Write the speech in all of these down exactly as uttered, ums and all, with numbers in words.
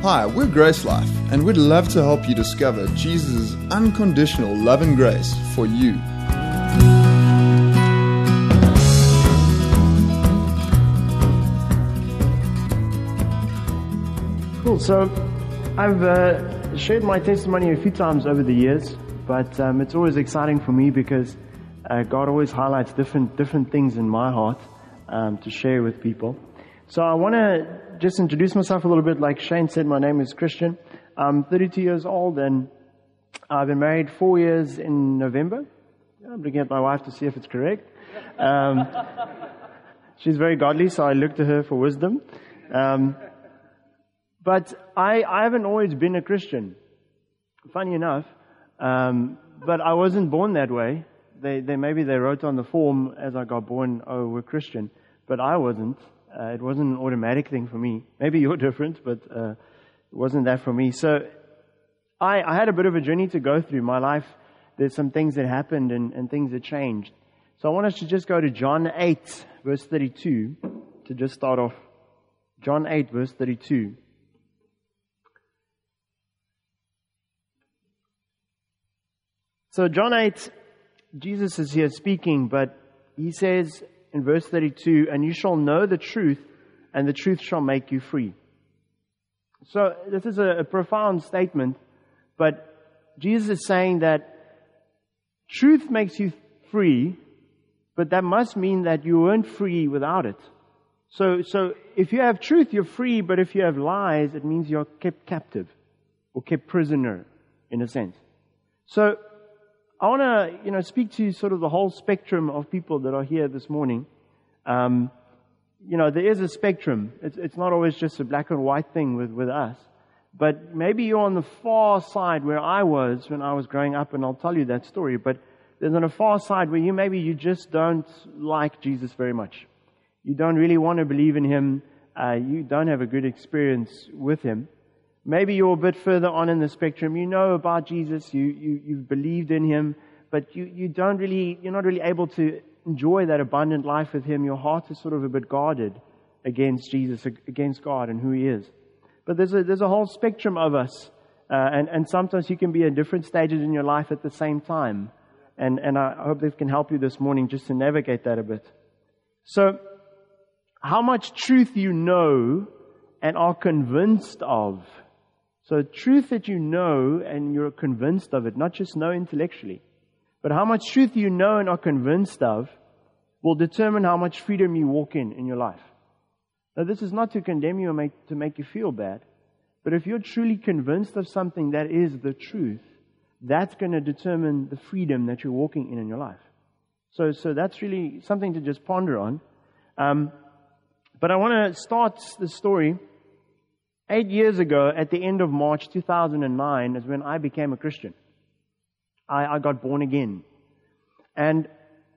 Hi, we're Grace Life, and we'd love to help you discover Jesus' unconditional love and grace for you. Cool. So I've uh, shared my testimony a few times over the years, but um, it's always exciting for me because uh, God always highlights different different things in my heart um, to share with people. So I want to just introduce myself a little bit. Like Shane said, my name is Christian. I'm thirty-two years old, and I've been married four years in November. I'm looking at my wife to see if it's correct. Um, she's very godly, so I look to her for wisdom. Um, but I, I haven't always been a Christian, funny enough. Um, but I wasn't born that way. They, they maybe they wrote on the form as I got born, "Oh, we're Christian," but I wasn't. Uh, it wasn't an automatic thing for me. Maybe you're different, but uh, it wasn't that for me. So I, I had a bit of a journey to go through. My life, there's some things that happened and, and things that changed. So I want us to just go to John eight, verse thirty-two, to just start off. John eight, verse thirty-two. So John eight, Jesus is here speaking, but he says in verse thirty-two, "And you shall know the truth, and the truth shall make you free." So this is a, a profound statement, but Jesus is saying that truth makes you free, but that must mean that you weren't free without it. So, so if you have truth, you're free, but if you have lies, it means you're kept captive or kept prisoner, in a sense. So I want to, you know, speak to sort of the whole spectrum of people that are here this morning. Um, you know, there is a spectrum. It's, it's not always just a black and white thing with, with us. But maybe you're on the far side where I was when I was growing up, and I'll tell you that story. But there's on a far side where you maybe you just don't like Jesus very much. You don't really want to believe in Him. Uh, you don't have a good experience with Him. Maybe you're a bit further on in the spectrum. You know about Jesus. You, you, you've believed in Him, but you, you don't really, you're not really able to enjoy that abundant life with Him. Your heart is sort of a bit guarded against Jesus, against God and who He is. But there's a, there's a whole spectrum of us. Uh, and, and sometimes you can be at different stages in your life at the same time. And, and I hope this can help you this morning just to navigate that a bit. So, how much truth you know and are convinced of. So truth that you know and you're convinced of it, not just know intellectually, but how much truth you know and are convinced of will determine how much freedom you walk in in your life. Now, this is not to condemn you or make, to make you feel bad, but if you're truly convinced of something that is the truth, that's going to determine the freedom that you're walking in in your life. So, so that's really something to just ponder on. Um, but I want to start the story. Eight years ago, at the end of March two thousand nine, is when I became a Christian. I, I got born again. And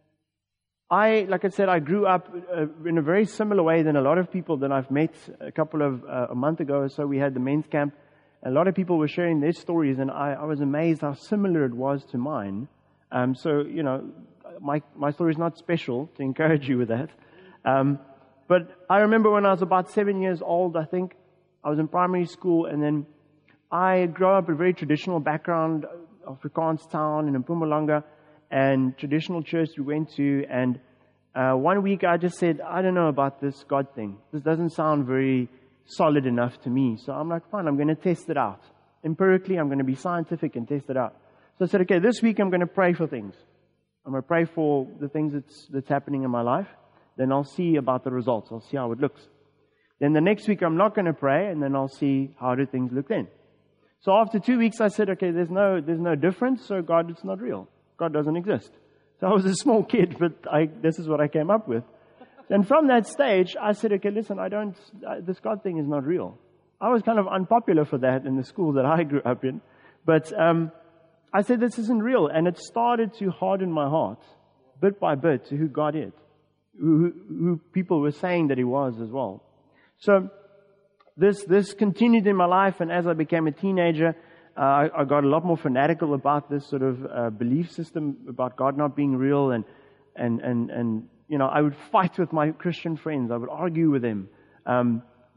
I, like I said, I grew up uh, in a very similar way than a lot of people that I've met. A couple of, uh, a month ago or so, we had the men's camp. A lot of people were sharing their stories, and I, I was amazed how similar it was to mine. Um, so, you know, my, my story is not special, to encourage you with that. Um, but I remember when I was about seven years old, I think, I was in primary school, and then I grew up in a very traditional background, Afrikaans town in Mpumalanga, and traditional church we went to. And uh, one week I just said, I don't know about this God thing. This doesn't sound very solid enough to me. So I'm like, fine, I'm going to test it out. Empirically, I'm going to be scientific and test it out. So I said, okay, this week I'm going to pray for things. I'm going to pray for the things that's, that's happening in my life. Then I'll see about the results. I'll see how it looks. Then the next week I'm not going to pray, and then I'll see how do things look then. So after two weeks I said, okay, there's no there's no difference, so God, it's not real. God doesn't exist. So I was a small kid, but I, this is what I came up with. And from that stage, I said, okay, listen, I don't, I, this God thing is not real. I was kind of unpopular for that in the school that I grew up in. But um, I said, this isn't real. And it started to harden my heart, bit by bit, to who God is, who, who people were saying that He was as well. So this this continued in my life, and as I became a teenager, uh, I, I got a lot more fanatical about this sort of uh, belief system about God not being real, and and and and you know, I would fight with my Christian friends. I would argue with them. Um,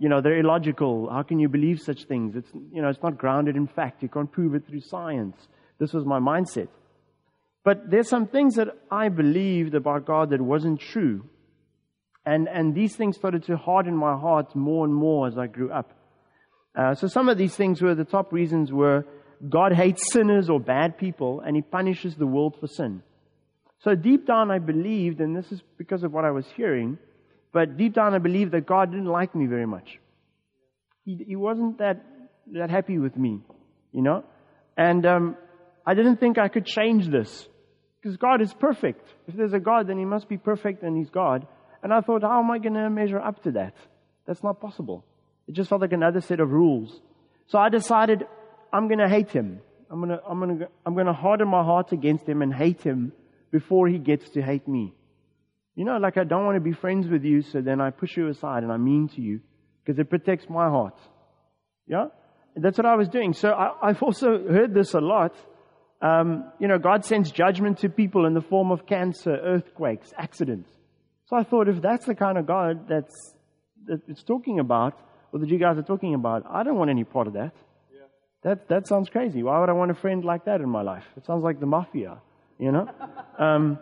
you know, they're illogical. How can you believe such things? It's, you know, it's not grounded in fact. You can't prove it through science. This was my mindset. But there's some things that I believed about God that wasn't true. And, and these things started to harden my heart more and more as I grew up. Uh, so some of these things were, the top reasons were, God hates sinners or bad people, and He punishes the world for sin. So deep down I believed, and this is because of what I was hearing, but deep down I believed that God didn't like me very much. He, he wasn't that, that happy with me, you know? And um, I didn't think I could change this, because God is perfect. If there's a God, then He must be perfect, and He's God. And I thought, how am I going to measure up to that? That's not possible. It just felt like another set of rules. So I decided, I'm going to hate Him. I'm going to, I'm going to, I'm going to harden my heart against Him and hate Him before He gets to hate me. You know, like I don't want to be friends with you, so then I push you aside and I'm mean to you because it protects my heart. Yeah? That's what I was doing. So I, I've also heard this a lot. Um, you know, God sends judgment to people in the form of cancer, earthquakes, accidents. So I thought, if that's the kind of God that's, that it's talking about, or that you guys are talking about, I don't want any part of that. Yeah. That that sounds crazy. Why would I want a friend like that in my life? It sounds like the mafia, you know? um,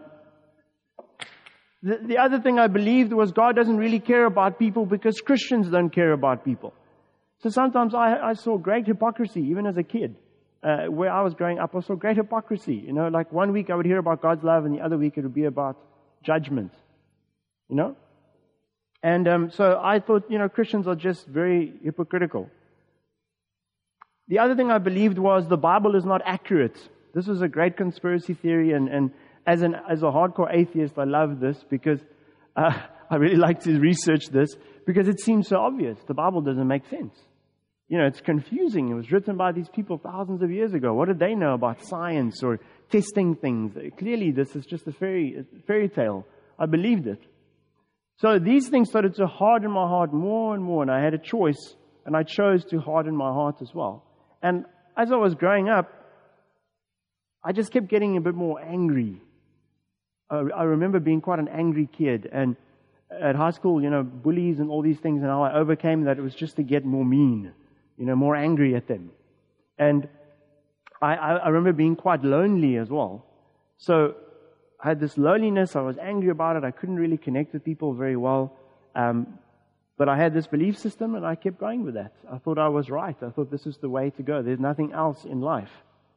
the, the other thing I believed was God doesn't really care about people because Christians don't care about people. So sometimes I, I saw great hypocrisy, even as a kid. Uh, where I was growing up, I saw great hypocrisy. You know, like one week I would hear about God's love, and the other week it would be about judgment. You know? And um, so I thought, you know, Christians are just very hypocritical. The other thing I believed was the Bible is not accurate. This was a great conspiracy theory, and, and as an as a hardcore atheist, I love this because uh, I really like to research this because it seems so obvious. The Bible doesn't make sense. You know, it's confusing. It was written by these people thousands of years ago. What did they know about science or testing things? Clearly, this is just a fairy a fairy tale. I believed it. So these things started to harden my heart more and more, and I had a choice, and I chose to harden my heart as well. And as I was growing up, I just kept getting a bit more angry. I, I remember being quite an angry kid, and at high school, you know, bullies and all these things, and how I overcame that, it was just to get more mean, you know, more angry at them. And I, I, I remember being quite lonely as well. So I had this loneliness. I was angry about it. I couldn't really connect with people very well. Um, but I had this belief system, and I kept going with that. I thought I was right. I thought this is the way to go. There's nothing else in life.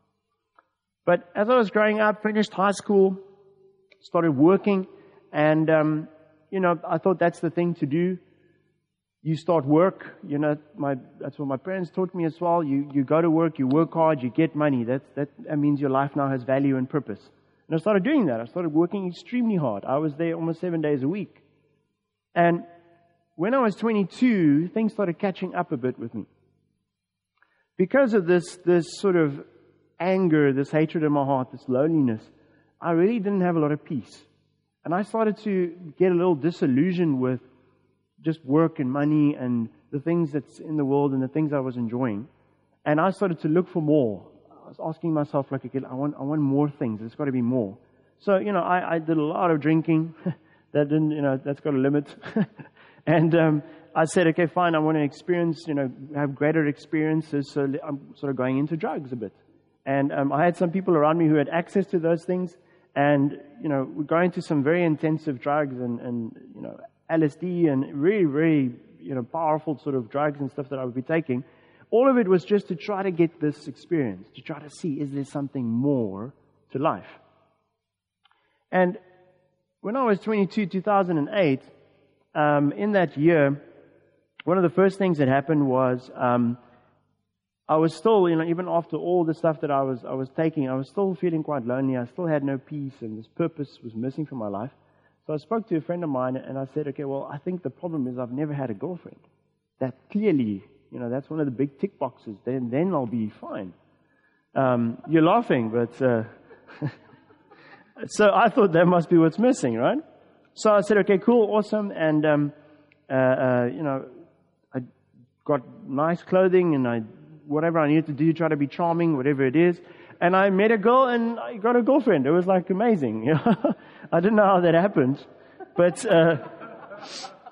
But as I was growing up, finished high school, started working, and, um, you know, I thought that's the thing to do. You start work. You know, my that's what my parents taught me as well. You you go to work, you work hard, you get money. That's, that, that means your life now has value and purpose. And I started doing that. I started working extremely hard. I was there almost seven days a week. And when I was twenty-two, things started catching up a bit with me. Because of this, this sort of anger, this hatred in my heart, this loneliness, I really didn't have a lot of peace. And I started to get a little disillusioned with just work and money and the things that's in the world and the things I was enjoying. And I started to look for more. I was asking myself, like, okay, I want, I want more things. There's got to be more. So, you know, I, I did a lot of drinking. That didn't, you know, that's got a limit. and um, I said, okay, fine. I want to experience, you know, have greater experiences. So I'm sort of going into drugs a bit. And um, I had some people around me who had access to those things. And, you know, we're going to some very intensive drugs and, and, you know, L S D and really, really, you know, powerful sort of drugs and stuff that I would be taking. All of it was just to try to get this experience, to try to see, is there something more to life? And when I was twenty-two, two thousand eight, um, in that year, one of the first things that happened was um, I was still, you know, even after all the stuff that I was I was taking, I was still feeling quite lonely. I still had no peace, and this purpose was missing from my life. So I spoke to a friend of mine, and I said, okay, well, I think the problem is I've never had a girlfriend. That clearly, you know, that's one of the big tick boxes. Then, then I'll be fine. Um, you're laughing, but uh, so I thought that must be what's missing, right? So I said, okay, cool, awesome, and um, uh, uh, you know, I got nice clothing, and I whatever I needed to do, try to be charming, whatever it is. And I met a girl, and I got a girlfriend. It was like amazing. You know? I didn't know how that happened, but uh,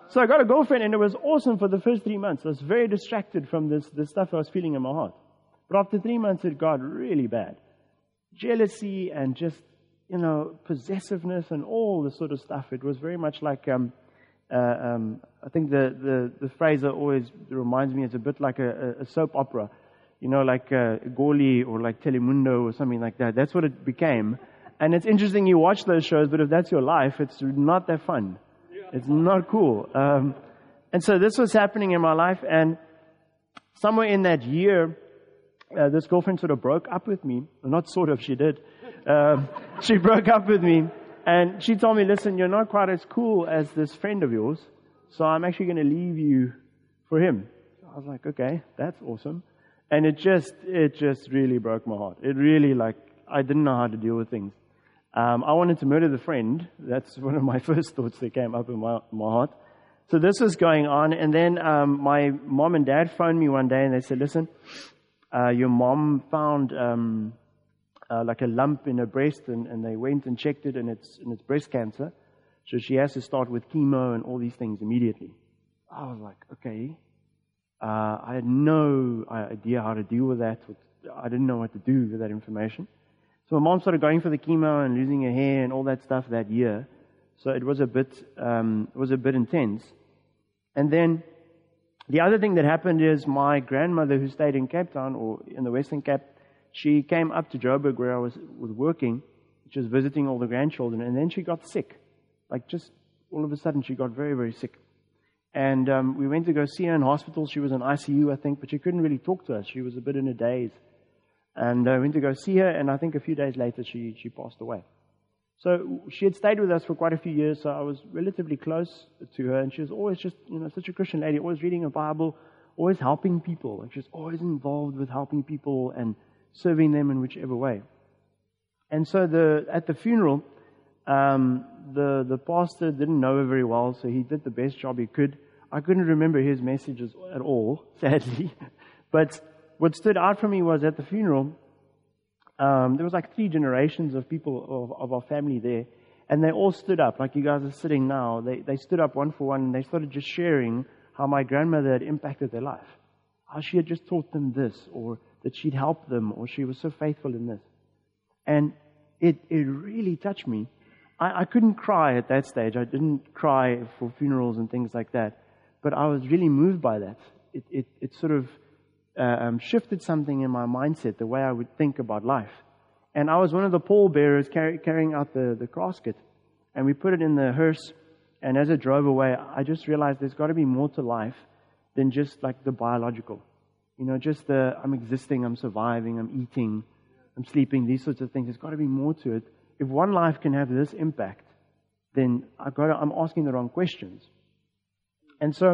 so I got a girlfriend, and it was awesome for the first three months. I was very distracted from this, this stuff I was feeling in my heart. But after three months, it got really bad. Jealousy and just, you know, possessiveness and all this sort of stuff. It was very much like, um, uh, um, I think the, the, the phrase that always reminds me is a bit like a, a soap opera. You know, like uh, Goli or like Telemundo or something like that. That's what it became. And it's interesting you watch those shows, but if that's your life, it's not that fun. It's not cool. Um, and so this was happening in my life, and somewhere in that year, uh, this girlfriend sort of broke up with me. Well, not sort of, she did. Um, she broke up with me, and she told me, listen, you're not quite as cool as this friend of yours, so I'm actually going to leave you for him. So I was like, okay, that's awesome. And it just, it just really broke my heart. It really, like, I didn't know how to deal with things. Um, I wanted to murder the friend. That's one of my first thoughts that came up in my, my heart. So this was going on, and then um, my mom and dad phoned me one day, and they said, listen, uh, your mom found um, uh, like a lump in her breast, and, and they went and checked it, and it's, and it's breast cancer. So she has to start with chemo and all these things immediately. I was like, okay. Uh, I had no idea how to deal with that. I didn't know what to do with that information. So my mom started going for the chemo and losing her hair and all that stuff that year. So it was a bit, um, it was a bit intense. And then the other thing that happened is my grandmother, who stayed in Cape Town or in the Western Cape, she came up to Joburg where I was, was working. She was visiting all the grandchildren, and then she got sick. Like just all of a sudden, she got very, very sick. And um, we went to go see her in hospital. She was in I C U, I think, but she couldn't really talk to us. She was a bit in a daze. And I uh, went to go see her, and I think a few days later she, she passed away. So she had stayed with us for quite a few years, so I was relatively close to her, and she was always just, you know, such a Christian lady, always reading her Bible, always helping people. Like she was always involved with helping people and serving them in whichever way. And so the at the funeral, um, the, the pastor didn't know her very well, so he did the best job he could. I couldn't remember his messages at all, sadly. But what stood out for me was at the funeral, um, there was like three generations of people of, of our family there, and they all stood up, like you guys are sitting now. They they stood up one for one, and they started just sharing how my grandmother had impacted their life, how she had just taught them this, or that she'd helped them, or she was so faithful in this. And it it really touched me. I, I couldn't cry at that stage. I didn't cry for funerals and things like that, but I was really moved by that. It it it sort of Uh, um, shifted something in my mindset, the way I would think about life. And I was one of the pallbearers carry, carrying out the, the casket. And we put it in the hearse. And as it drove away, I just realized there's got to be more to life than just like the biological. You know, just the I'm existing, I'm surviving, I'm eating, I'm sleeping, these sorts of things. There's got to be more to it. If one life can have this impact, then I've got to, I'm asking the wrong questions. And so,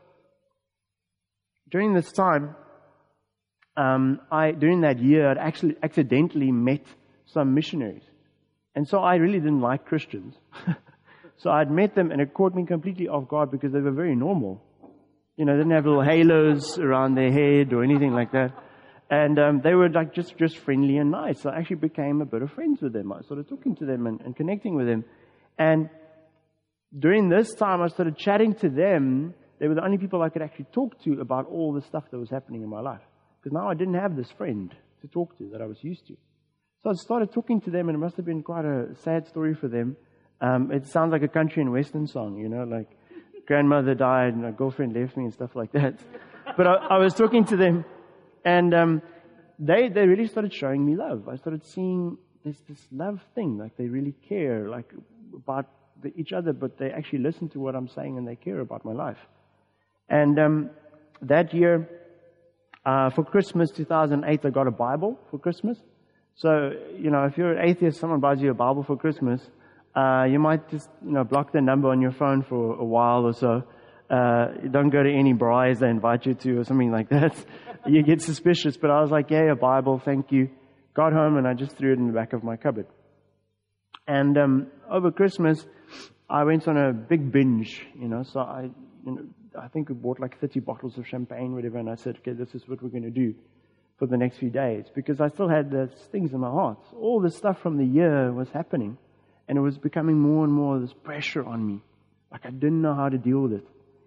during this time, Um, I, during that year, I'd actually accidentally met some missionaries. And so I really didn't like Christians. So I'd met them, and it caught me completely off guard because they were very normal. You know, they didn't have little halos around their head or anything like that. And um, they were like just, just friendly and nice. So I actually became a bit of friends with them. I started talking to them and, and connecting with them. And during this time, I started chatting to them. They were the only people I could actually talk to about all the stuff that was happening in my life. Because now I didn't have this friend to talk to that I was used to. So I started talking to them, and it must have been quite a sad story for them. Um, it sounds like a country and western song, you know, like grandmother died and my girlfriend left me and stuff like that. But I, I was talking to them, and um, they they really started showing me love. I started seeing this this love thing, like they really care, like about the, each other, but they actually listen to what I'm saying and they care about my life. And um, that year, uh, for Christmas two thousand eight, I got a Bible for Christmas. So, you know, if you're an atheist, someone buys you a Bible for Christmas, uh, you might just, you know, block the number on your phone for a while or so. Uh, don't go to any braais they invite you to or something like that. You get suspicious. But I was like, yeah, a Bible, thank you. Got home and I just threw it in the back of my cupboard. And um, over Christmas, I went on a big binge, you know, so I, you know, I think we bought like thirty bottles of champagne, whatever, and I said, okay, this is what we're going to do for the next few days, because I still had those things in my heart. All the stuff from the year was happening, and it was becoming more and more this pressure on me. Like I didn't know how to deal with it.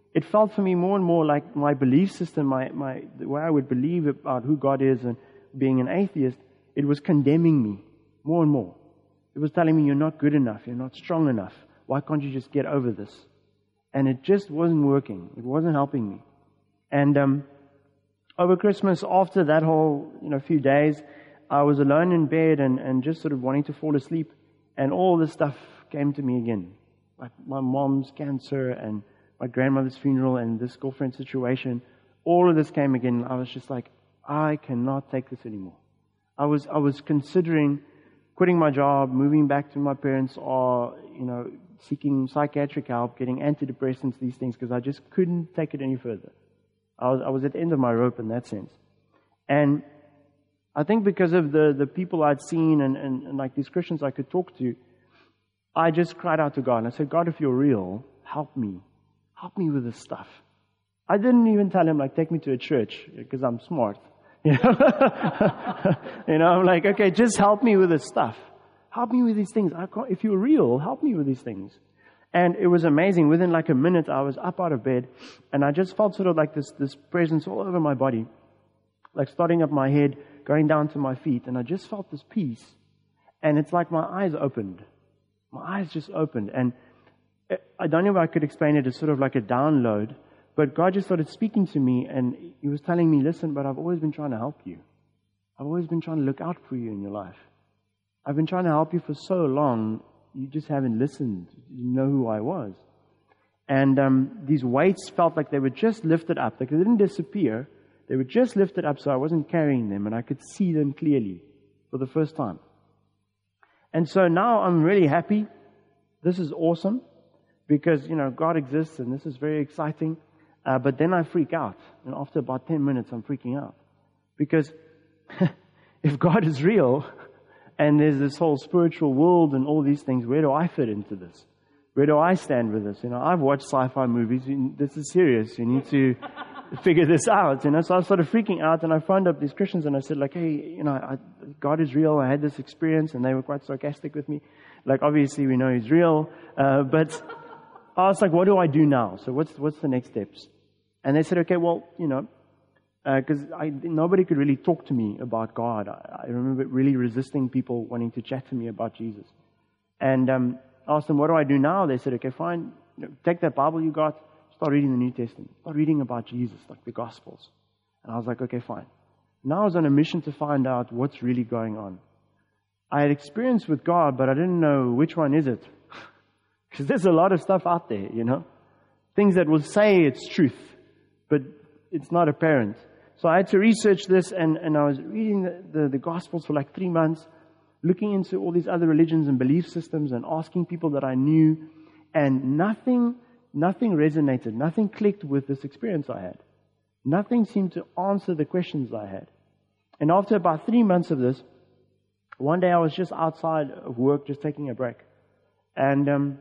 it felt for me more and more like my belief system, my, my the way I would believe about who God is and being an atheist, it was condemning me more and more. It was telling me, you're not good enough, you're not strong enough. Why can't you just get over this? And it just wasn't working. It wasn't helping me. And um, over Christmas, after that whole you know few days, I was alone in bed and, and just sort of wanting to fall asleep. And all this stuff came to me again. Like my mom's cancer and my grandmother's funeral and this girlfriend situation. All of this came again. I was just like, I cannot take this anymore. I was I was considering quitting my job, moving back to my parents, or you know, seeking psychiatric help, getting antidepressants, these things, because I just couldn't take it any further. I was I was at the end of my rope in that sense. And I think because of the, the people I'd seen and, and, and like these Christians I could talk to, I just cried out to God and I said, God, if you're real, help me. Help me with this stuff. I didn't even tell him, like, take me to a church, because I'm smart. You know, you know, I'm like, okay, just help me with this stuff. Help me with these things. I can't, if you're real, help me with these things. And it was amazing. Within like a minute, I was up out of bed, and I just felt sort of like this, this presence all over my body, like starting up my head, going down to my feet, and I just felt this peace. And it's like my eyes opened. My eyes just opened. And I don't know if I could explain it as sort of like a download, but God just started speaking to me, and He was telling me, listen, but I've always been trying to help you. I've always been trying to look out for you in your life. I've been trying to help you for so long, you just haven't listened. You know who I was. And um, these weights felt like they were just lifted up. Like they didn't disappear. They were just lifted up, so I wasn't carrying them, and I could see them clearly for the first time. And so now I'm really happy. This is awesome, because, you know, God exists, and this is very exciting. Uh, but then I freak out. And after about ten minutes, I'm freaking out. Because if God is real, and there's this whole spiritual world and all these things, where do I fit into this? Where do I stand with this? You know, I've watched sci-fi movies. This is serious. You need to figure this out. You know, so I started freaking out, and I phoned up these Christians, and I said, like, hey, you know, I, God is real. I had this experience, and they were quite sarcastic with me. Like, obviously, we know He's real, uh, but I was like, what do I do now? So what's what's the next steps? And they said, okay, well, you know, because uh, I nobody could really talk to me about God. I, I remember really resisting people wanting to chat to me about Jesus. And um, I asked them, what do I do now? They said, okay, fine, you know, take that Bible you got, start reading the New Testament, start reading about Jesus, like the Gospels. And I was like, okay, fine. Now I was on a mission to find out what's really going on. I had experience with God, but I didn't know which one is it. Because there's a lot of stuff out there, you know. Things that will say it's truth, but it's not apparent. So I had to research this, and, and I was reading the, the, the Gospels for like three months, looking into all these other religions and belief systems and asking people that I knew, and nothing, nothing resonated, nothing clicked with this experience I had. Nothing seemed to answer the questions I had. And after about three months of this, one day I was just outside of work, just taking a break. And um,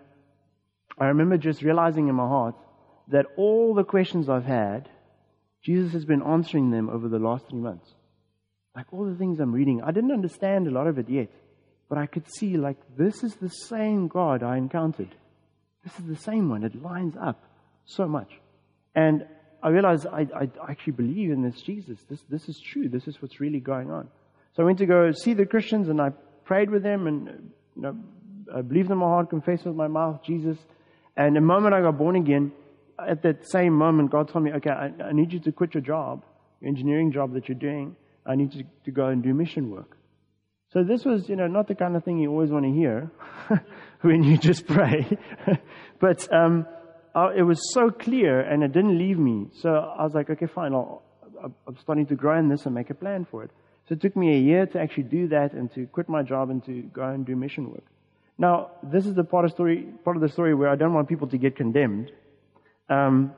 I remember just realizing in my heart that all the questions I've had, Jesus has been answering them over the last three months. Like all the things I'm reading, I didn't understand a lot of it yet, but I could see, like, this is the same God I encountered. This is the same one. It lines up so much. And I realized I, I actually believe in this Jesus. This, this is true. This is what's really going on. So I went to go see the Christians, and I prayed with them, and, you know, I believed in my heart, confessed with my mouth, Jesus. And the moment I got born again, at that same moment, God told me, okay, I, I need you to quit your job, your engineering job that you're doing. I need you to go and do mission work. So this was, you know, not the kind of thing you always want to hear when you just pray. But um, I, it was so clear, and it didn't leave me. So I was like, okay, fine. I'll, I'm starting to grow in this and make a plan for it. So it took me a year to actually do that and to quit my job and to go and do mission work. Now, this is the part of story, part of the story where I don't want people to get condemned. Um,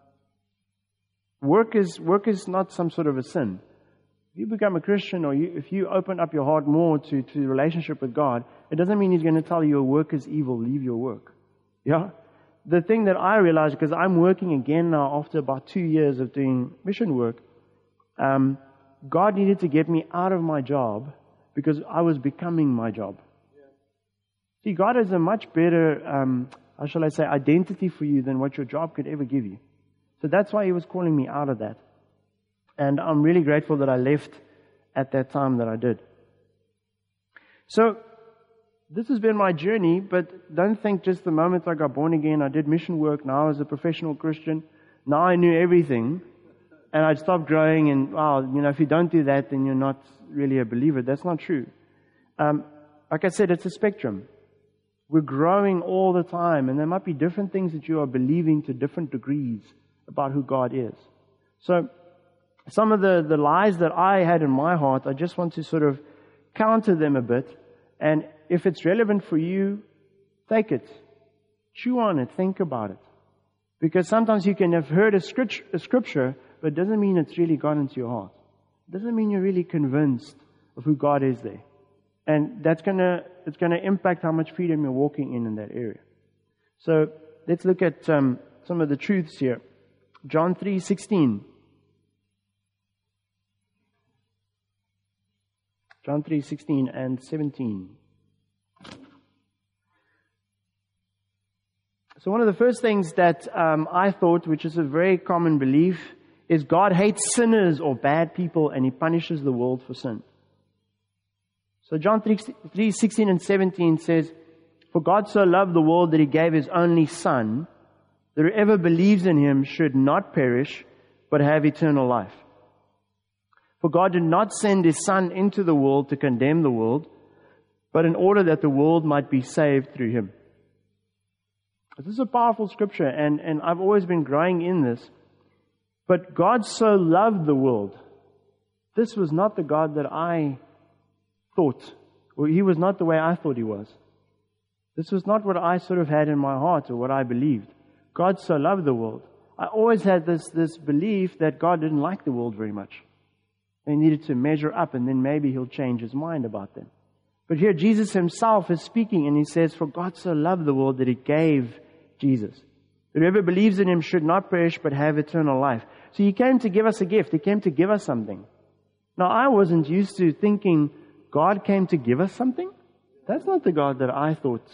work is work is not some sort of a sin. If you become a Christian, or you, if you open up your heart more to to the relationship with God, it doesn't mean He's going to tell you your work is evil. Leave your work. Yeah. The thing that I realized, because I'm working again now after about two years of doing mission work, um, God needed to get me out of my job because I was becoming my job. See, God has a much better, um, how shall I say, identity for you than what your job could ever give you. So that's why He was calling me out of that. And I'm really grateful that I left at that time that I did. So, this has been my journey, but don't think just the moment I got born again, I did mission work, now I was a professional Christian, now I knew everything, and I stopped growing, and wow, you know, if you don't do that, then you're not really a believer. That's not true. Um, like I said, it's a spectrum. We're growing all the time, and there might be different things that you are believing to different degrees about who God is. So, some of the, the lies that I had in my heart, I just want to sort of counter them a bit, and if it's relevant for you, take it. Chew on it. Think about it. Because sometimes you can have heard a scripture, but it doesn't mean it's really gone into your heart. It doesn't mean you're really convinced of who God is there. And that's gonna, it's gonna impact how much freedom you're walking in in that area. So, let's look at um, some of the truths here. John three sixteen. John three sixteen and seventeen. So one of the first things that um, I thought, which is a very common belief, is God hates sinners or bad people and He punishes the world for sin. So John three sixteen and seventeen says, "For God so loved the world that He gave His only Son, that whoever believes in Him should not perish, but have eternal life. For God did not send His Son into the world to condemn the world, but in order that the world might be saved through Him." This is a powerful scripture, and, and I've always been growing in this. But God so loved the world. This was not the God that I thought, or He was not the way I thought He was. This was not what I sort of had in my heart or what I believed. God so loved the world. I always had this, this belief that God didn't like the world very much. He needed to measure up, and then maybe He'll change His mind about them. But here Jesus Himself is speaking, and He says, "For God so loved the world that He gave Jesus. Whoever believes in Him should not perish, but have eternal life." So He came to give us a gift. He came to give us something. Now, I wasn't used to thinking God came to give us something. That's not the God that I thought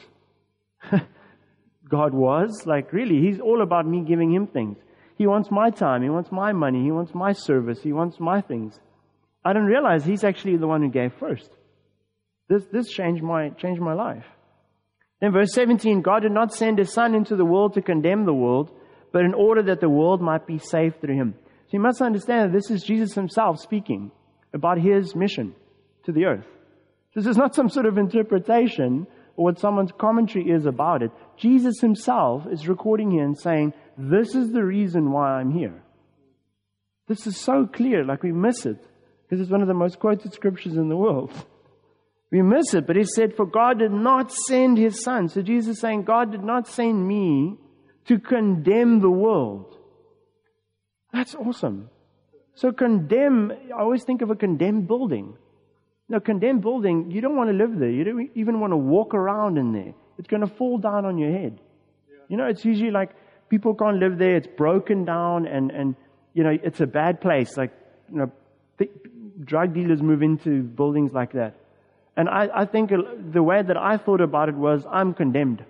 God was. Like, really, He's all about me giving Him things. He wants my time. He wants my money. He wants my service. He wants my things. I didn't realize He's actually the one who gave first. This, this changed my, changed my life. Then verse seventeen, "God did not send His Son into the world to condemn the world, but in order that the world might be saved through Him." So you must understand that this is Jesus Himself speaking about His mission to the earth. This is not some sort of interpretation or what someone's commentary is about it. Jesus Himself is recording here and saying, this is the reason why I'm here. This is so clear, like we miss it, because it's one of the most quoted scriptures in the world. We miss it, but He said, "For God did not send His Son." So Jesus is saying, God did not send me to condemn the world. That's awesome. So condemn, I always think of a condemned building. No, condemned building, you don't want to live there. You don't even want to walk around in there. It's going to fall down on your head. You know, it's usually like people can't live there. It's broken down and, and you know, it's a bad place. Like, you know, th- drug dealers move into buildings like that. And I, I think the way that I thought about it was, I'm condemned.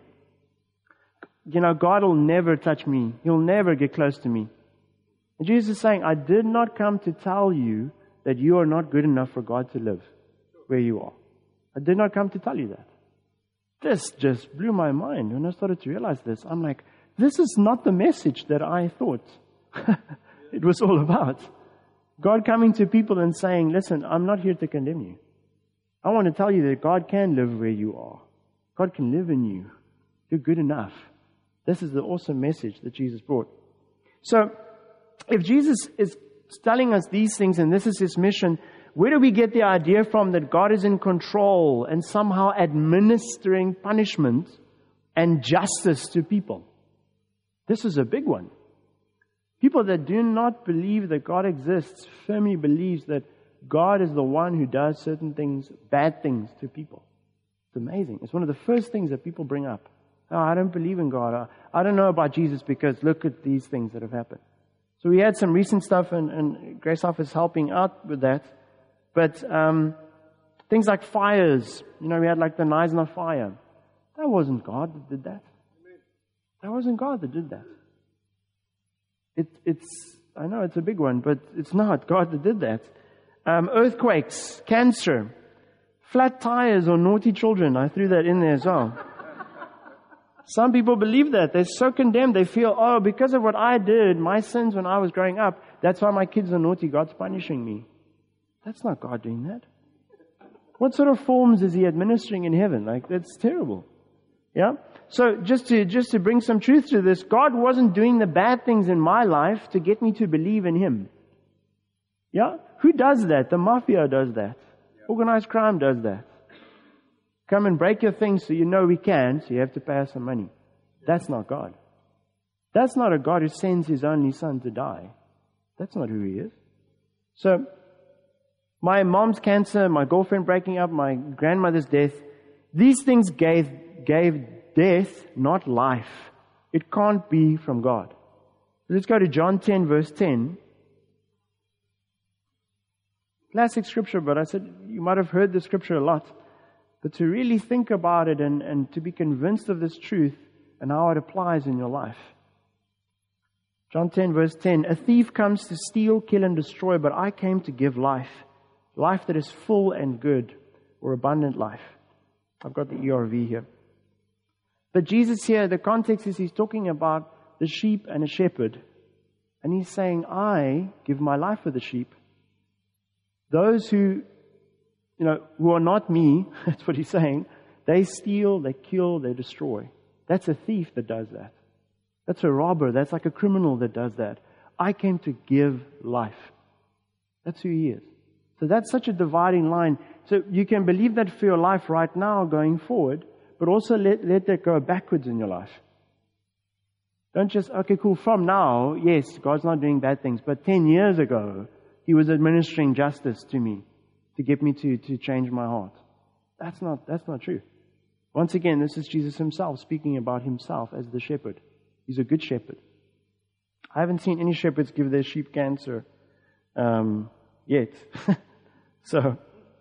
You know, God will never touch me. He'll never get close to me. And Jesus is saying, I did not come to tell you that you are not good enough for God to live where you are. I did not come to tell you that. This just blew my mind when I started to realize this. I'm like, this is not the message that I thought it was all about. God coming to people and saying, listen, I'm not here to condemn you. I want to tell you that God can live where you are. God can live in you. You're good enough. This is the awesome message that Jesus brought. So, if Jesus is telling us these things and this is His mission, where do we get the idea from that God is in control and somehow administering punishment and justice to people? This is a big one. People that do not believe that God exists firmly believes that God is the one who does certain things, bad things to people. It's amazing. It's one of the first things that people bring up. Oh, I don't believe in God. I don't know about Jesus because look at these things that have happened. So we had some recent stuff, and, and Grace Off is helping out with that. But um, things like fires, you know, we had like the Knysna fire. That wasn't God that did that. That wasn't God that did that. It, it's, I know it's a big one, but it's not God that did that. Um, earthquakes, cancer, flat tires, or naughty children. I threw that in there as well. Some people believe that. They're so condemned. They feel, oh, because of what I did, my sins when I was growing up, that's why my kids are naughty. God's punishing me. That's not God doing that. What sort of forms is He administering in heaven? Like, that's terrible. Yeah? So just to just to bring some truth to this, God wasn't doing the bad things in my life to get me to believe in Him. Yeah? Who does that? The mafia does that. Organized crime does that. Come and break your things so you know we can, so you have to pay us some money. That's not God. That's not a God who sends His only Son to die. That's not who He is. So, my mom's cancer, my girlfriend breaking up, my grandmother's death, these things gave gave death, not life. It can't be from God. Let's go to John ten, verse ten. Classic scripture, but I said you might have heard the scripture a lot. But to really think about it and, and to be convinced of this truth and how it applies in your life. John ten, verse ten. A thief comes to steal, kill, and destroy, but I came to give life. Life that is full and good, or abundant life. I've got the E R V here. But Jesus here, the context is He's talking about the sheep and a shepherd. And He's saying, I give my life for the sheep. Those who, you know, who are not me, that's what He's saying, they steal, they kill, they destroy. That's a thief that does that. That's a robber. That's like a criminal that does that. I came to give life. That's who He is. So that's such a dividing line. So you can believe that for your life right now going forward, but also let, let that go backwards in your life. Don't just, okay, cool, from now, yes, God's not doing bad things, but ten years ago, He was administering justice to me to get me to, to change my heart. That's not, that's not true. Once again, this is Jesus Himself speaking about Himself as the shepherd. He's a good shepherd. I haven't seen any shepherds give their sheep cancer um, yet. So,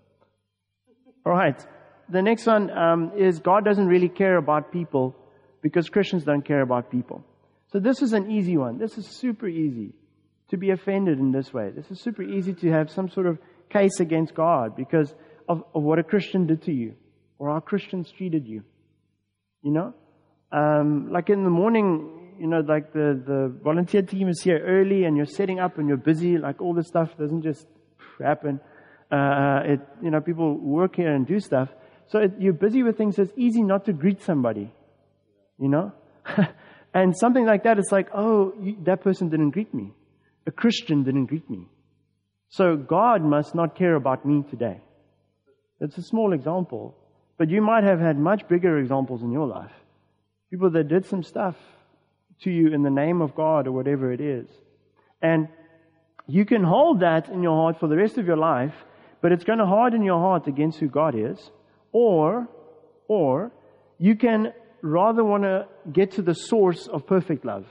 all right. The next one um, is God doesn't really care about people because Christians don't care about people. So this is an easy one. This is super easy to be offended in this way. This is super easy to have some sort of case against God because of, of what a Christian did to you or how Christians treated you. You know? Um, like in the morning, you know, like the, the volunteer team is here early and you're setting up and you're busy, like all this stuff doesn't just happen. Uh, it, you know, people work here and do stuff. So it, you're busy with things, so it's easy not to greet somebody, you know? And something like that, it's like, oh, you, that person didn't greet me. A Christian didn't greet me. So God must not care about me today. It's a small example, but you might have had much bigger examples in your life. People that did some stuff to you in the name of God or whatever it is. And you can hold that in your heart for the rest of your life, but it's going to harden your heart against who God is. Or, or you can rather want to get to the source of perfect love.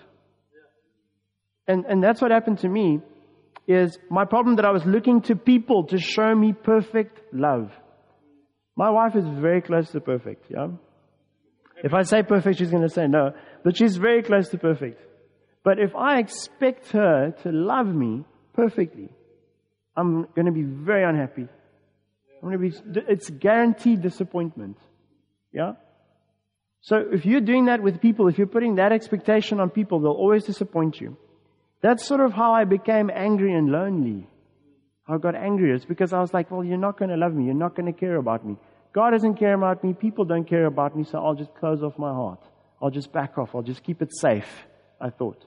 And, and that's what happened to me, is my problem that I was looking to people to show me perfect love. My wife is very close to perfect, yeah? If I say perfect, she's going to say no. But she's very close to perfect. But if I expect her to love me perfectly, I'm going to be very unhappy. I'm going to be, it's guaranteed disappointment. Yeah? So if you're doing that with people, if you're putting that expectation on people, they'll always disappoint you. That's sort of how I became angry and lonely. How I got angry. It's because I was like, well, you're not going to love me. You're not going to care about me. God doesn't care about me. People don't care about me. So I'll just close off my heart. I'll just back off. I'll just keep it safe, I thought.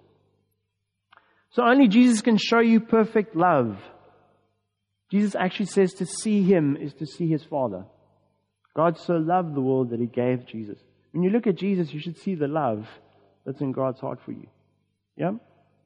So only Jesus can show you perfect love. Jesus actually says to see Him is to see His Father. God so loved the world that He gave Jesus. When you look at Jesus, you should see the love that's in God's heart for you. Yeah?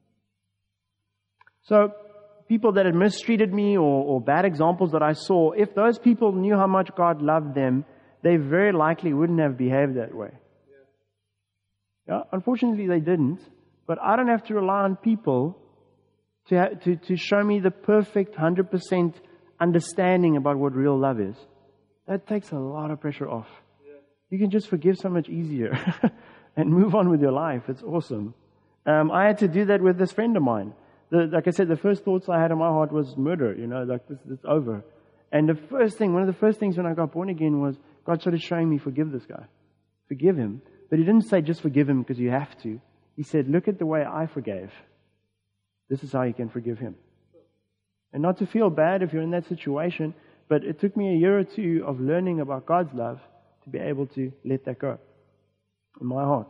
So, people that had mistreated me or, or bad examples that I saw, if those people knew how much God loved them, they very likely wouldn't have behaved that way. Yeah? Unfortunately, they didn't. But I don't have to rely on people to, ha- to, to show me the perfect one hundred percent understanding about what real love is. That takes a lot of pressure off. You can just forgive so much easier and move on with your life. It's awesome. Um, I had to do that with this friend of mine. The, like I said, the first thoughts I had in my heart was murder, you know, like this, it's over. And the first thing, one of the first things when I got born again was God started showing me, forgive this guy. Forgive him. But He didn't say just forgive him because you have to. He said, look at the way I forgave. This is how you can forgive him. And not to feel bad if you're in that situation, but it took me a year or two of learning about God's love to be able to let that go in my heart.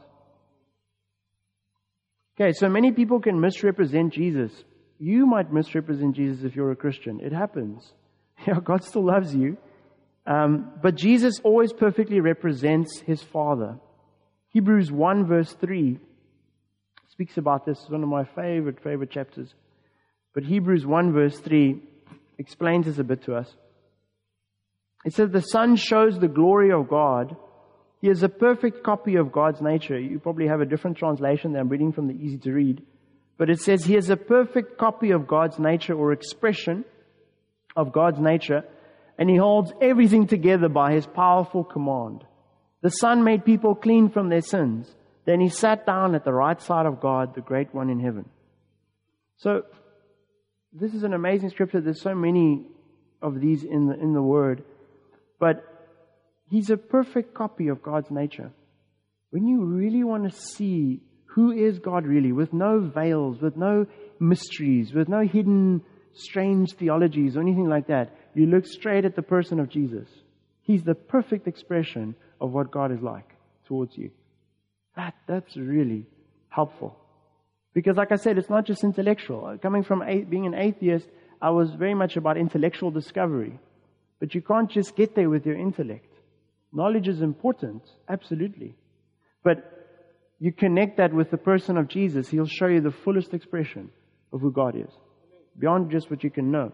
Okay, so many people can misrepresent Jesus. You might misrepresent Jesus if you're a Christian. It happens. Yeah, God still loves you. Um, but Jesus always perfectly represents His Father. Hebrews one verse three speaks about this. It's one of my favorite, favorite chapters. But Hebrews one verse three explains this a bit to us. It says, the Son shows the glory of God. He is a perfect copy of God's nature. You probably have a different translation than I'm reading from the easy to read. But it says, He is a perfect copy of God's nature or expression of God's nature. And He holds everything together by His powerful command. The Son made people clean from their sins. Then He sat down at the right side of God, the Great One in heaven. So, this is an amazing scripture. There's so many of these in the, in the Word. But He's a perfect copy of God's nature. When you really want to see who is God really, with no veils, with no mysteries, with no hidden strange theologies or anything like that, you look straight at the person of Jesus. He's the perfect expression of what God is like towards you. That That's really helpful. Because like I said, it's not just intellectual. Coming from a, being an atheist, I was very much about intellectual discovery. But you can't just get there with your intellect. Knowledge is important, absolutely. But you connect that with the person of Jesus, He'll show you the fullest expression of who God is, beyond just what you can know.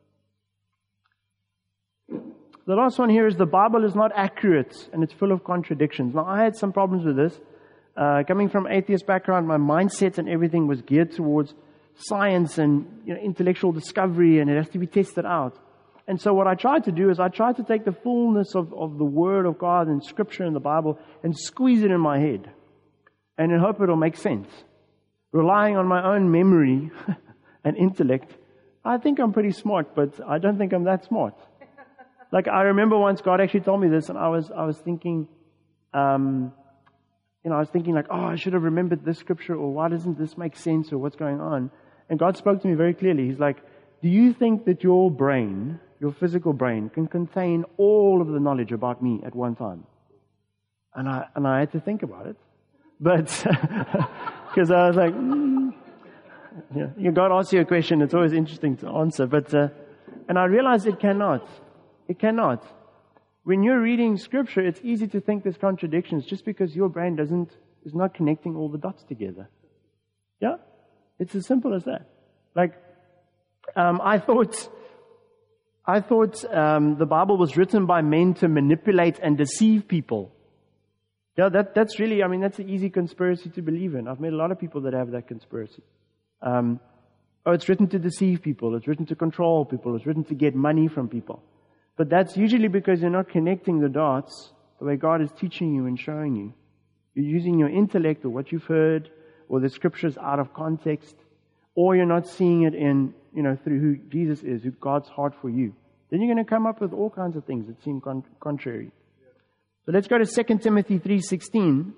The last one here is the Bible is not accurate and it's full of contradictions. Now, I had some problems with this. Uh, coming from atheist background, my mindset and everything was geared towards science and you know, intellectual discovery, and it has to be tested out. And so what I tried to do is I tried to take the fullness of, of the Word of God and Scripture in the Bible and squeeze it in my head. And in hope it'll make sense. Relying on my own memory and intellect, I think I'm pretty smart, but I don't think I'm that smart. Like I remember once God actually told me this, and I was I was thinking, um, you know, I was thinking like, oh, I should have remembered this Scripture, or why doesn't this make sense, or what's going on? And God spoke to me very clearly. He's like, do you think that your brain, your physical brain, can contain all of the knowledge about me at one time? And I and I had to think about it. But, because I was like, mm. yeah, you God asks you a question, it's always interesting to answer. But, uh, and I realized it cannot. It cannot. When you're reading Scripture, it's easy to think there's contradictions just because your brain doesn't, is not connecting all the dots together. Yeah? It's as simple as that. Like, Um, I thought, I thought um, the Bible was written by men to manipulate and deceive people. Yeah, that that's really, I mean, that's an easy conspiracy to believe in. I've met a lot of people that have that conspiracy. Um, oh, it's written to deceive people. It's written to control people. It's written to get money from people. But that's usually because you're not connecting the dots the way God is teaching you and showing you. You're using your intellect or what you've heard or the Scriptures out of context, or you're not seeing it in, you know, through who Jesus is, who God's heart for you. Then you're going to come up with all kinds of things that seem con- contrary. So let's go to Second Timothy three sixteen.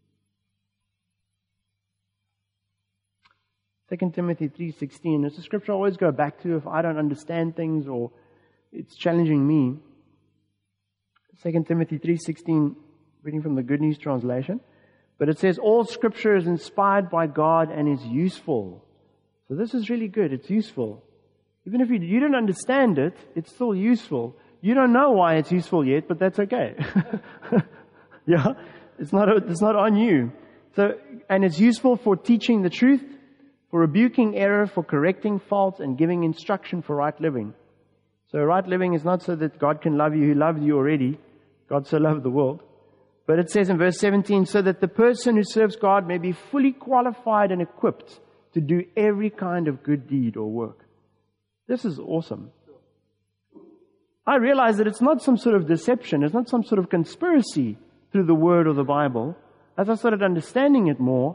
Second Timothy three sixteen. It's a scripture I always go back to if I don't understand things or it's challenging me. Second Timothy three sixteen, reading from the Good News Translation. But it says, all Scripture is inspired by God and is useful. So this is really good. It's useful. Even if you, you don't understand it, it's still useful. You don't know why it's useful yet, but that's okay. Yeah? It's not, it's not on you. So, and it's useful for teaching the truth, for rebuking error, for correcting faults, and giving instruction for right living. So right living is not so that God can love you. He loves you already. God so loved the world. But it says in verse seventeen, so that the person who serves God may be fully qualified and equipped to do every kind of good deed or work. This is awesome. I realize that it's not some sort of deception. It's not some sort of conspiracy through the Word or the Bible. As I started understanding it more,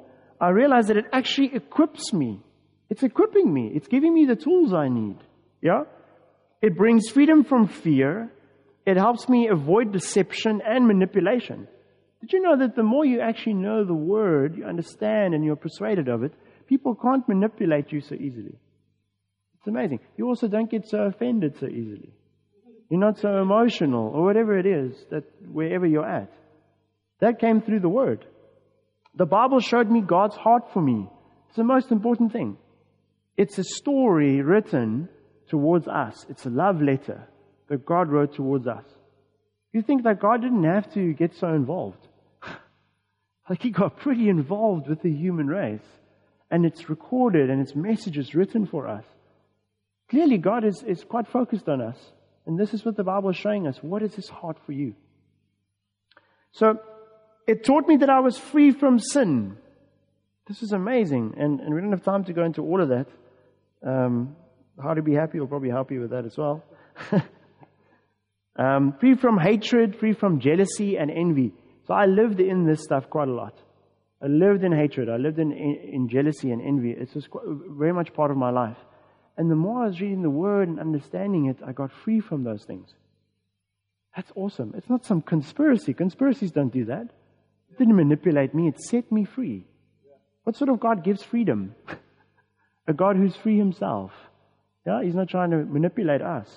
I realize that it actually equips me. It's equipping me. It's giving me the tools I need. Yeah? It brings freedom from fear. It helps me avoid deception and manipulation. Did you know that the more you actually know the Word, you understand and you're persuaded of it, people can't manipulate you so easily. It's amazing. You also don't get so offended so easily. You're not so emotional or whatever it is that wherever you're at. That came through the Word. The Bible showed me God's heart for me. It's the most important thing. It's a story written towards us. It's a love letter that God wrote towards us. You think that God didn't have to get so involved. Like He got pretty involved with the human race. And it's recorded and its messages written for us. Clearly God is, is quite focused on us. And this is what the Bible is showing us. What is His heart for you? So, it taught me that I was free from sin. This is amazing. And, and we don't have time to go into all of that. Um, how to be happy will probably help you with that as well. um, free from hatred, free from jealousy and envy. So I lived in this stuff quite a lot. I lived in hatred. I lived in, in, in jealousy and envy. It's just quite, very much part of my life. And the more I was reading the Word and understanding it, I got free from those things. That's awesome. It's not some conspiracy. Conspiracies don't do that. It didn't manipulate me. It set me free. What sort of God gives freedom? A God who's free Himself. Yeah, He's not trying to manipulate us.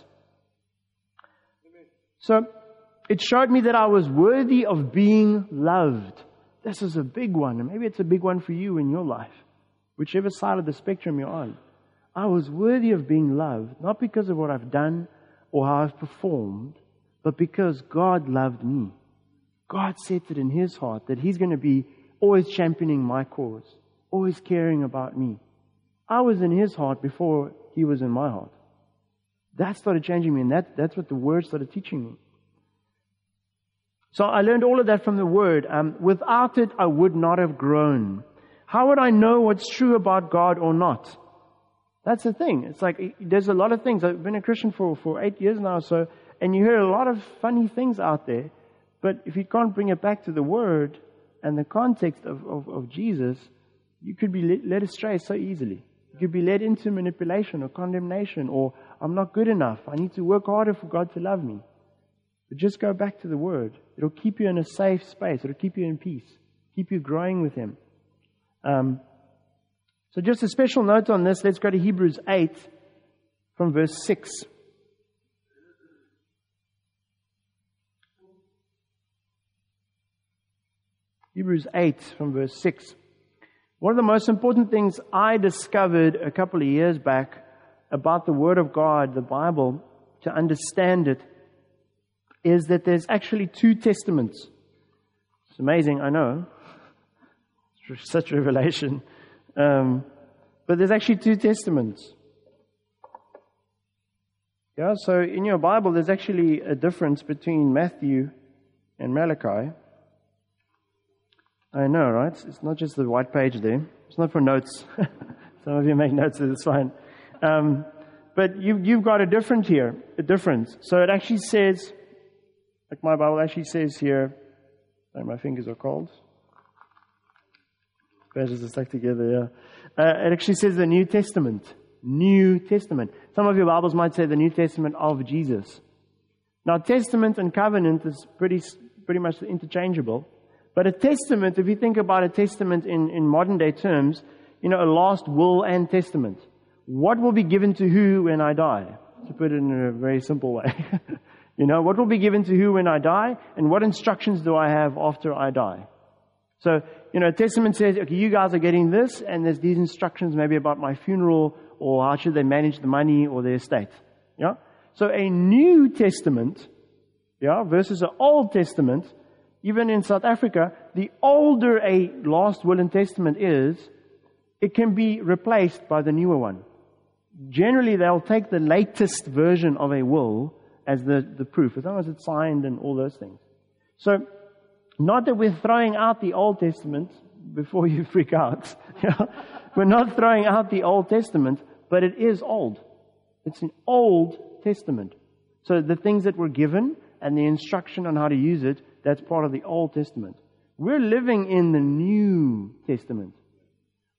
So, it showed me that I was worthy of being loved. This is a big one. And maybe it's a big one for you in your life. Whichever side of the spectrum you're on. I was worthy of being loved. Not because of what I've done or how I've performed. But because God loved me. God set it in His heart that He's going to be always championing my cause, always caring about me. I was in His heart before He was in my heart. That started changing me, and that, that's what the Word started teaching me. So I learned all of that from the Word. Um, without it, I would not have grown. How would I know what's true about God or not? That's the thing. It's like, there's a lot of things. I've been a Christian for, for eight years now, so, and you hear a lot of funny things out there. But if you can't bring it back to the Word and the context of, of, of Jesus, you could be led, led astray so easily. You could be led into manipulation or condemnation or, I'm not good enough. I need to work harder for God to love me. But just go back to the Word. It'll keep you in a safe space. It'll keep you in peace. Keep you growing with Him. Um, so just a special note on this. Let's go to Hebrews eight from verse six. Hebrews eight from verse six. One of the most important things I discovered a couple of years back about the Word of God, the Bible, to understand it, is that there's actually two testaments. It's amazing, I know. It's such revelation. Um, but there's actually two testaments. Yeah, so in your Bible, there's actually a difference between Matthew and Malachi. I know, right? It's not just the white page there. It's not for notes. Some of you make notes, it's fine. Um, but you, you've got a different here, a difference. So it actually says, like my Bible actually says here, sorry, my fingers are cold. Pages are stuck together, yeah. Uh, it actually says the New Testament. New Testament. Some of your Bibles might say the New Testament of Jesus. Now, testament and covenant is pretty, pretty much interchangeable. But a testament, if you think about a testament in, in modern day terms, you know, a last will and testament. What will be given to who when I die? To put it in a very simple way. You know, what will be given to who when I die? And what instructions do I have after I die? So, you know, a testament says, okay, you guys are getting this, and there's these instructions maybe about my funeral, or how should they manage the money or their estate. Yeah? So a New Testament, yeah, versus an Old Testament. Even in South Africa, the older a last will and testament is, it can be replaced by the newer one. Generally, they'll take the latest version of a will as the, the proof, as long as it's signed and all those things. So, not that we're throwing out the Old Testament before you freak out. We're not throwing out the Old Testament, but it is old. It's an Old Testament. So the things that were given and the instruction on how to use it, that's part of the Old Testament. We're living in the New Testament.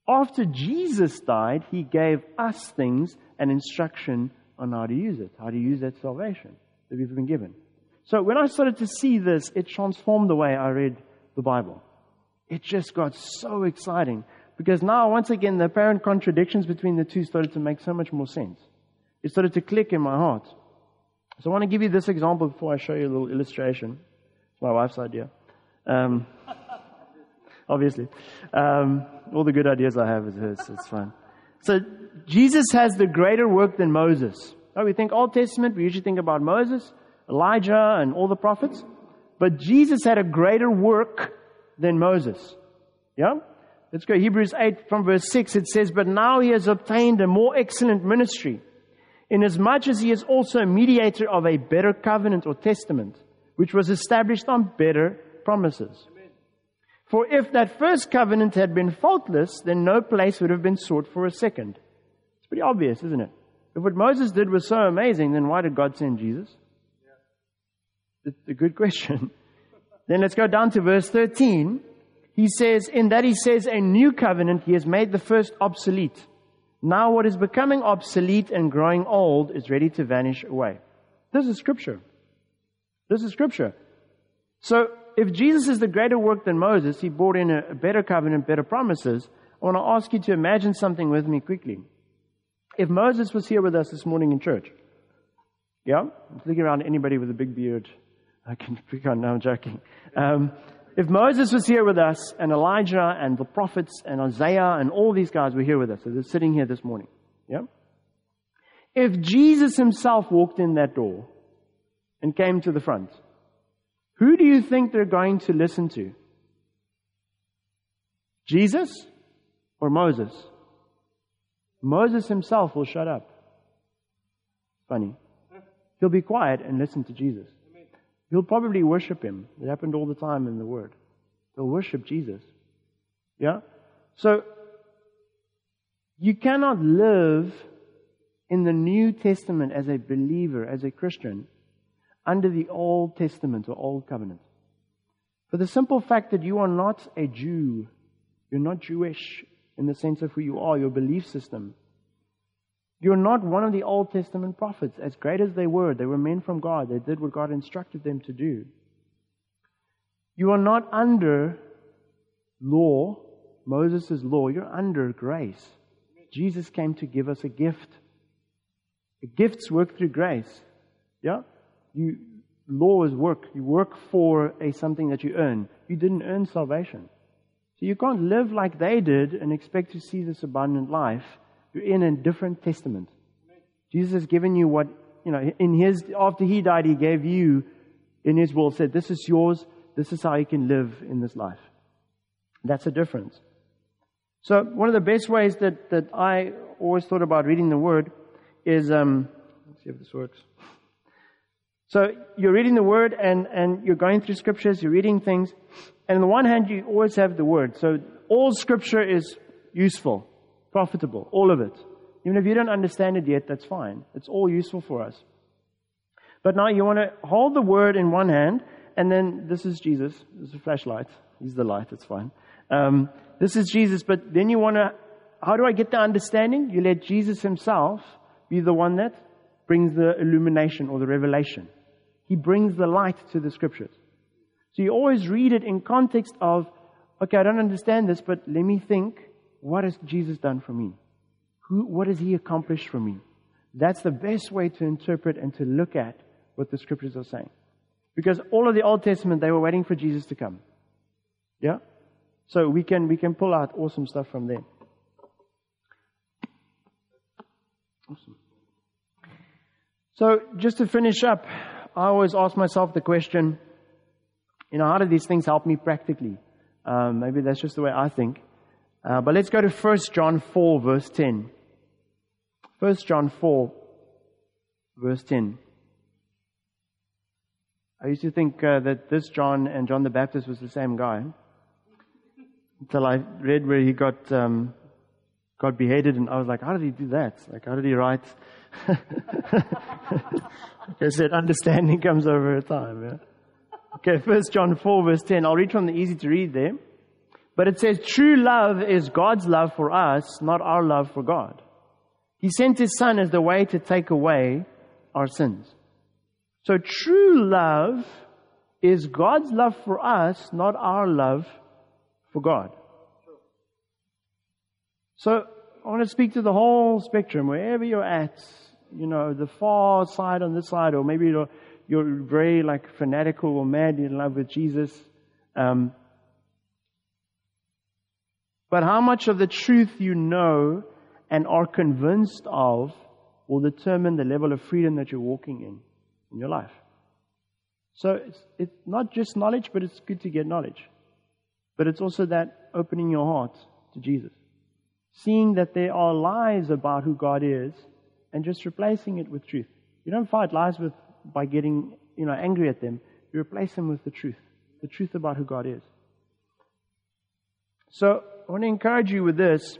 After Jesus died, He gave us things and instruction on how to use it, how to use that salvation that we've been given. So when I started to see this, it transformed the way I read the Bible. It just got so exciting because now, once again, the apparent contradictions between the two started to make so much more sense. It started to click in my heart. So I want to give you this example before I show you a little illustration. It's my wife's idea. Um, obviously. Um, all the good ideas I have is hers. So it's fine. So Jesus has the greater work than Moses. Oh, we think Old Testament, we usually think about Moses, Elijah, and all the prophets. But Jesus had a greater work than Moses. Yeah? Let's go. Hebrews eight from verse six. It says, "But now He has obtained a more excellent ministry, inasmuch as He is also a mediator of a better covenant or testament, which was established on better promises. Amen. For if that first covenant had been faultless, then no place would have been sought for a second." It's pretty obvious, isn't it? If what Moses did was so amazing, then why did God send Jesus? Yeah. It's a good question. Then let's go down to verse thirteen. He says, in that He says, "A new covenant, He has made the first obsolete. Now what is becoming obsolete and growing old is ready to vanish away." This is Scripture. This is Scripture. So, if Jesus is the greater work than Moses, He brought in a better covenant, better promises. I want to ask you to imagine something with me quickly. If Moses was here with us this morning in church, yeah? I'm looking around at anybody with a big beard. I can pick on, no, I'm joking. Um, if Moses was here with us, and Elijah, and the prophets, and Isaiah, and all these guys were here with us, so they're sitting here this morning, yeah? If Jesus Himself walked in that door and came to the front, who do you think they're going to listen to? Jesus or Moses? Moses himself will shut up. Funny. He'll be quiet and listen to Jesus. He'll probably worship Him. It happened all the time in the Word. They'll worship Jesus. Yeah? So, you cannot live in the New Testament as a believer, as a Christian, under the Old Testament or Old Covenant. For the simple fact that you are not a Jew. You're not Jewish in the sense of who you are, your belief system. You're not one of the Old Testament prophets. As great as they were, they were men from God. They did what God instructed them to do. You are not under law, Moses' law. You're under grace. Jesus came to give us a gift. Gifts work through grace. Yeah? You, law is work. You work for a something that you earn. You didn't earn salvation. So you can't live like they did and expect to see this abundant life. You're in a different testament. Jesus has given you what, you know, in His, after He died, He gave you, in His will, said, this is yours, this is how you can live in this life. That's a difference. So one of the best ways that, that I always thought about reading the Word is, um, let's see if this works. So you're reading the Word and, and you're going through Scriptures, you're reading things, and on the one hand, you always have the Word. So all Scripture is useful, profitable, all of it. Even if you don't understand it yet, that's fine. It's all useful for us. But now you want to hold the Word in one hand, and then this is Jesus. This is a flashlight. He's the light, it's fine. Um, this is Jesus, but then you want to, how do I get the understanding? You let Jesus Himself be the one that brings the illumination or the revelation. He brings the light to the Scriptures. So you always read it in context of, okay, I don't understand this, but let me think, what has Jesus done for me? Who, what has He accomplished for me? That's the best way to interpret and to look at what the Scriptures are saying. Because all of the Old Testament, they were waiting for Jesus to come. Yeah? So we can, we can pull out awesome stuff from there. Awesome. So just to finish up, I always ask myself the question, you know, how do these things help me practically? Um, maybe that's just the way I think. Uh, but let's go to First John four, verse ten. First John four, verse ten. I used to think uh, that this John and John the Baptist was the same guy, until I read where he got um, got beheaded, and I was like, how did he do that? Like, how did he write? Like I said, understanding comes over time. Yeah? Okay, First John four, verse ten. I'll read from the easy to read there. But it says true love is God's love for us, not our love for God. He sent His Son as the way to take away our sins. So true love is God's love for us, not our love for God. So I want to speak to the whole spectrum, wherever you're at, you know, the far side on this side, or maybe you're, you're very like fanatical or mad in love with Jesus. Um, but how much of the truth you know and are convinced of will determine the level of freedom that you're walking in, in your life. So it's, it's not just knowledge, but it's good to get knowledge. But it's also that opening your heart to Jesus. Seeing that there are lies about who God is and just replacing it with truth. You don't fight lies with by getting, you know, angry at them. You replace them with the truth. The truth about who God is. So I want to encourage you with this.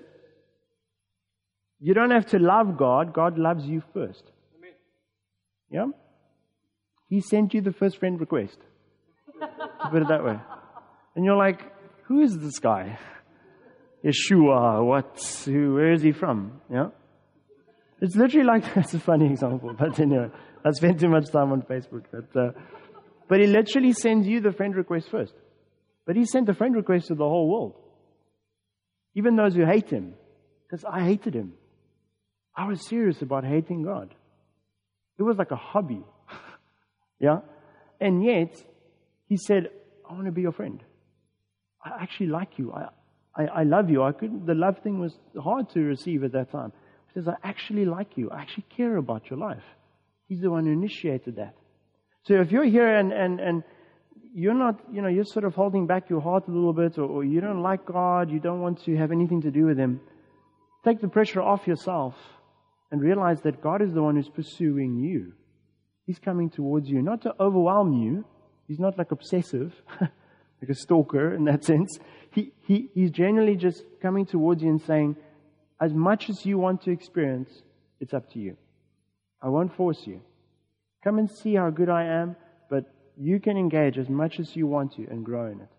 You don't have to love God. God loves you first. Amen. Yeah? He sent you the first friend request. To put it that way. And you're like, who is this guy? Yeshua, what, who, where is he from? Yeah? It's literally like, that's a funny example, but anyway, I spent too much time on Facebook. But, uh, but he literally sends you the friend request first. But he sent the friend request to the whole world. Even those who hate him. Because I hated him. I was serious about hating God. It was like a hobby. Yeah? And yet, he said, I want to be your friend. I actually like you. I, I, I love you. I couldn't, the love thing was hard to receive at that time. He says, I actually like you. I actually care about your life. He's the one who initiated that. So if you're here and, and, and you're not, you know, you're sort of holding back your heart a little bit, or, or you don't like God, you don't want to have anything to do with Him, take the pressure off yourself and realize that God is the one who's pursuing you. He's coming towards you, not to overwhelm you. He's not like obsessive, like a stalker in that sense. He, he, he's genuinely just coming towards you and saying, as much as you want to experience, it's up to you. I won't force you. Come and see how good I am, but you can engage as much as you want to and grow in it.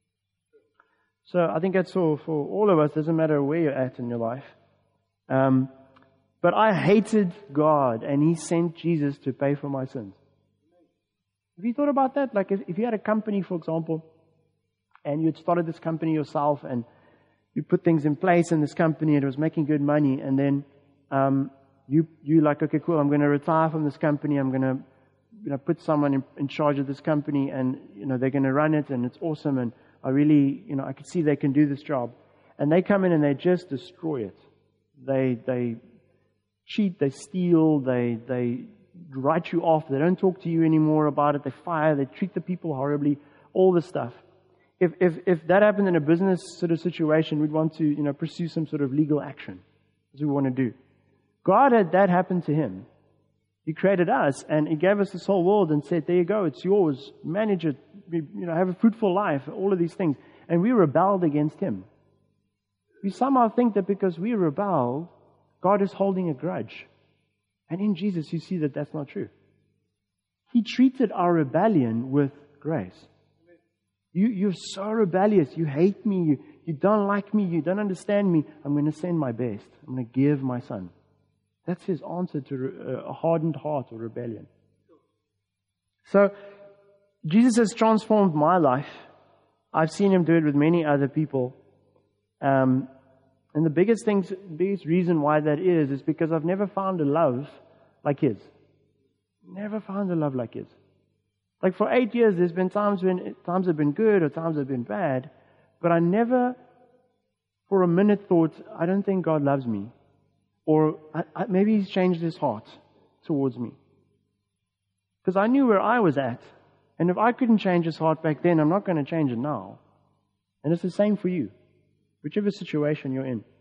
So I think that's all for all of us. Doesn't matter where you're at in your life. Um, but I hated God, and He sent Jesus to pay for my sins. Have you thought about that? Like if, if you had a company, for example, and you'd started this company yourself, and you put things in place in this company, and it was making good money, and then um, you you like, okay, cool, I'm going to retire from this company. I'm going to, you know, put someone in, in charge of this company, and you know they're going to run it, and it's awesome, and I really, you know, I can see they can do this job. And they come in and they just destroy it. They they cheat, they steal, they they write you off. They don't talk to you anymore about it. They fire. They treat the people horribly. All this stuff. If if if that happened in a business sort of situation, we'd want to, you know, pursue some sort of legal action. That's what we want to do. God had that happen to Him. He created us, and He gave us this whole world and said, there you go, it's yours. Manage it. You know, have a fruitful life. All of these things. And we rebelled against Him. We somehow think that because we rebelled, God is holding a grudge. And in Jesus, you see that that's not true. He treated our rebellion with grace. You, you're so rebellious. You hate me. You, you don't like me. You don't understand me. I'm going to send my best. I'm going to give my Son. That's His answer to a hardened heart or rebellion. So, Jesus has transformed my life. I've seen Him do it with many other people. Um, and the biggest thing, biggest reason why that is, is because I've never found a love like His. Never found a love like His. Like for eight years, there's been times when times have been good or times have been bad, but I never, for a minute, thought, I don't think God loves me, or I, I, maybe He's changed His heart towards me. Because I knew where I was at, and if I couldn't change His heart back then, I'm not going to change it now. And it's the same for you, whichever situation you're in.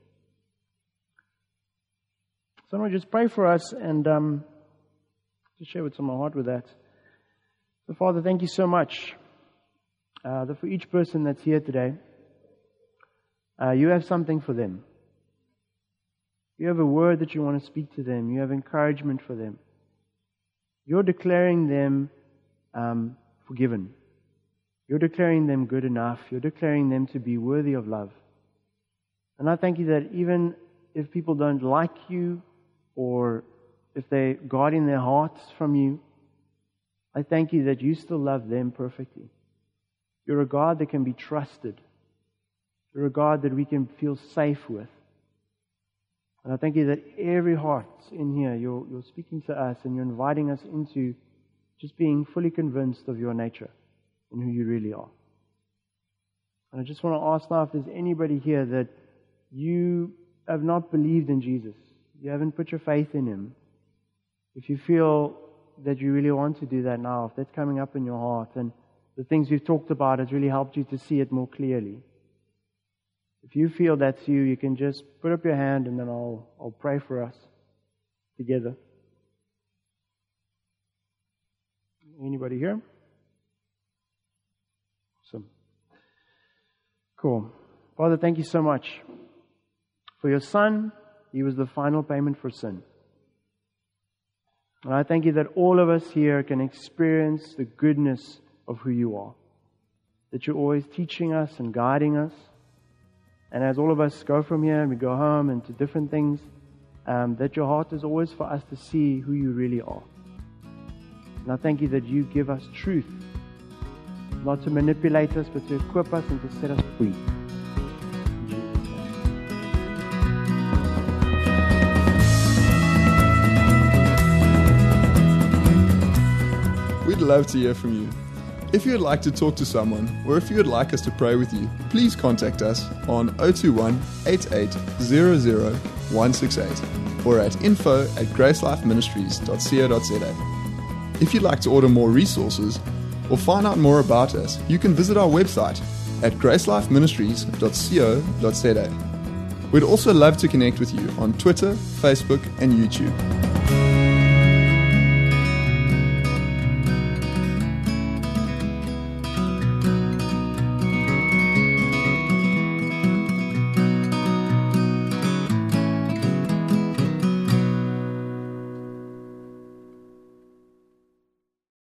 So I'm going to just pray for us and um, just share what's on my heart with that. So Father, thank you so much uh, that for each person that's here today, uh, you have something for them. You have a word that you want to speak to them. You have encouragement for them. You're declaring them um, forgiven. You're declaring them good enough. You're declaring them to be worthy of love. And I thank you that even if people don't like you, or if they're guarding their hearts from you, I thank you that you still love them perfectly. You're a God that can be trusted. You're a God that we can feel safe with. And I thank you that every heart in here, you're, you're speaking to us and you're inviting us into just being fully convinced of your nature and who you really are. And I just want to ask now if there's anybody here that you have not believed in Jesus, you haven't put your faith in Him. If you feel that you really want to do that now, if that's coming up in your heart and the things we've talked about has really helped you to see it more clearly, if you feel that's you, you can just put up your hand and then I'll, I'll pray for us together. Anybody here? Awesome. Cool. Father, thank you so much for your Son. He was the final payment for sin. And I thank you that all of us here can experience the goodness of who you are. That you're always teaching us and guiding us. And as all of us go from here and we go home and to different things, um, that your heart is always for us to see who you really are. And I thank you that you give us truth, not to manipulate us, but to equip us and to set us free. We'd love to hear from you. If you would like to talk to someone, or if you would like us to pray with you, please contact us on zero two one, eight eight zero zero, one six eight or at info at gracelifeministries dot co dot za. If you'd like to order more resources or find out more about us, you can visit our website at gracelifeministries dot co dot za. We'd also love to connect with you on Twitter, Facebook, and YouTube.